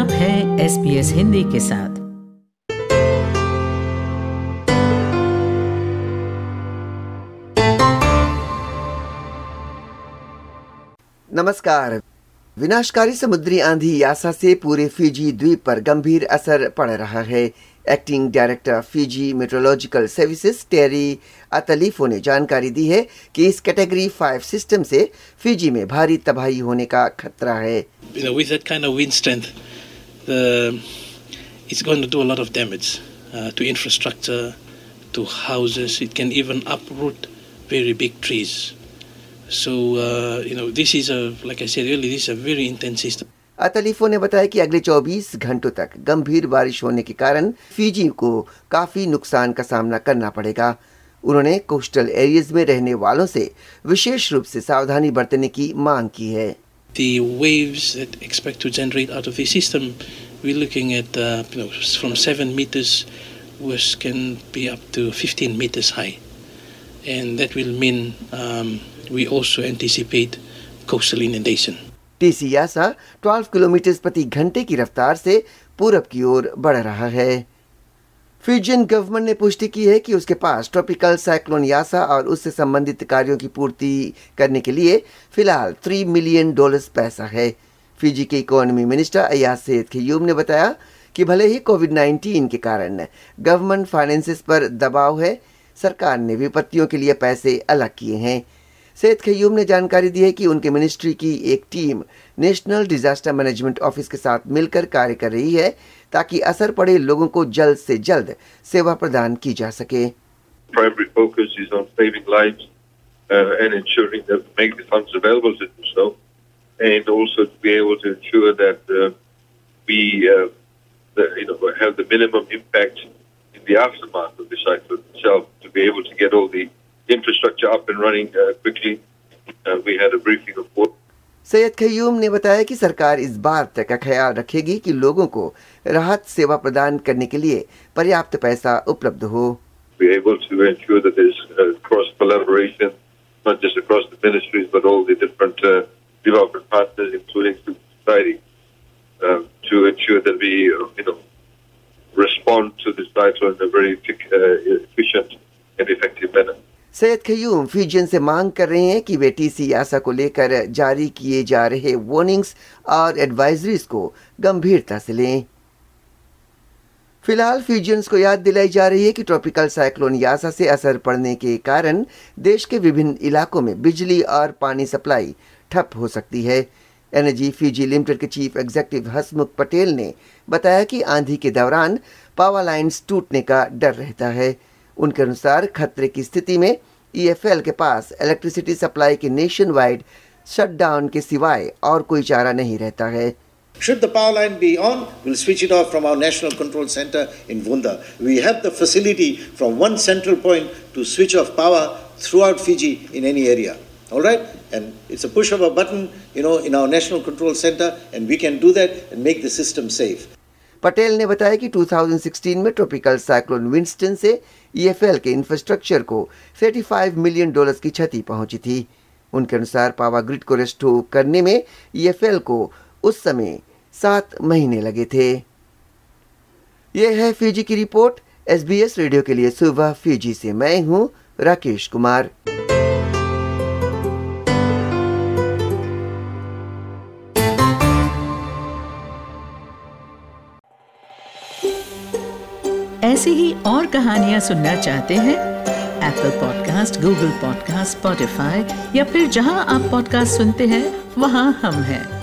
आप हैं SBS हिंदी के साथ। नमस्कार। विनाशकारी समुद्री आंधी यासा से पूरे फिजी द्वीप पर गंभीर असर पड़ रहा है। Acting director Fiji meteorological services Terry अतलीफो ने जानकारी दी है कि इस कैटेगरी 5 सिस्टम से फिजी में भारी तबाही होने का खतरा है। With that kind of wind strength, it's going to do a lot of damage to infrastructure, to houses. It can even uproot very big trees. So, this is like I said earlier, this is a very intense system. अतलीफो ने बताया कि अगले 24 घंटों तक गंभीर बारिश होने के कारण फिजी को काफी नुकसान का सामना करना पड़ेगा। उन्होंने कोस्टल एरियाज में रहने वालों से विशेष रूप से सावधानी बरतने की मांग की है। The waves that expect to generate out of the system, we're looking at from 7 meters, which can be up to 15 meters high, and that will mean we also anticipate coastal inundation. TC Yasa 12 kilometre प्रति घंटे की रफ्तार से पूरब की ओर बढ़ रहा है। फिजियन गवर्नमेंट ने पुष्टि की है कि उसके पास ट्रॉपिकल साइक्लोन यासा और उससे संबंधित कार्यों की पूर्ति करने के लिए फिलहाल $3 मिलियन पैसा है। फिजी के इकोनॉमी मिनिस्टर अयाज सेठ खयूम ने बताया कि भले ही कोविड-19 के कारण गवर्नमेंट फाइनेंसेस पर दबाव है, सरकार ने विपत्तियों के लिए पैसे अलग किए हैं। सेठ खयूम ने जानकारी दी है कि उनके मिनिस्ट्री की एक team national disaster management office के साथ मिलकर कार्य कर रही है ताकि असर पड़े लोगों को जल्द से जल्द सेवा प्रदान की जा सके। Primary focus is on saving lives and ensuring that we make the funds available to do so, and also to be able to ensure that we have the minimum impact in the aftermath of the cyclone itself, to be able to get all the infrastructure up and running quickly. We had a briefing of board. Syed खयूम ने बताया कि सरकार इस बात का ख्याल रखेगी कि लोगों को राहत सेवा प्रदान करने के लिए पर्याप्त पैसा उपलब्ध हो। We are able to ensure that there is cross collaboration, not just across the ministries, but all the different development partners, including civil society, to ensure that we, respond to this cyclone in a very efficient and effective manner. Sayed Khaiyum Fijian से मांग कर रहे हैं कि वे TC यासा को लेकर जारी किए जा रहे वार्निंग्स और एडवाइजरीज को गंभीरता से लें। फिलहाल फिजियंस को याद दिलाई जा रही है कि ट्रॉपिकल साइक्लोन यासा से असर पड़ने के कारण देश के विभिन्न इलाकों में बिजली और पानी सप्लाई ठप हो सकती है। एनर्जी फिजी लिमिटेड के चीफ एग्जीक्यूटिव हसमुख पटेल ने बताया कि आंधी के दौरान पावर लाइन्स टूटने का डर रहता है। उनके अनुसार खतरे की स्थिति में EFL के पास इलेक्ट्रिसिटी सप्लाई के नेशन वाइड शटडाउन के सिवाय और कोई चारा नहीं रहता है। Should the power line be on, we'll switch it off from our national control center in Vunda. We have the facility from one central point to switch off power throughout Fiji in any area. All right? And it's a push of a button, in our national control center, and we can do that and make the system safe. Patel ने बताया कि 2016 में tropical cyclone Winston से EFL के infrastructure को $35 million की क्षति पहुंची थी। उनके अनुसार पावर ग्रिड को रेस्टोर करने में EFL को उस समय 7 महीने लगे थे। यह है फिजी की रिपोर्ट। SBS रेडियो के लिए सुबह फिजी से मैं हूं राकेश कुमार। ऐसी ही और कहानियां सुनना चाहते हैं? Apple podcast, Google podcast, Spotify या फिर जहां आप पॉडकास्ट सुनते हैं वहां हम हैं।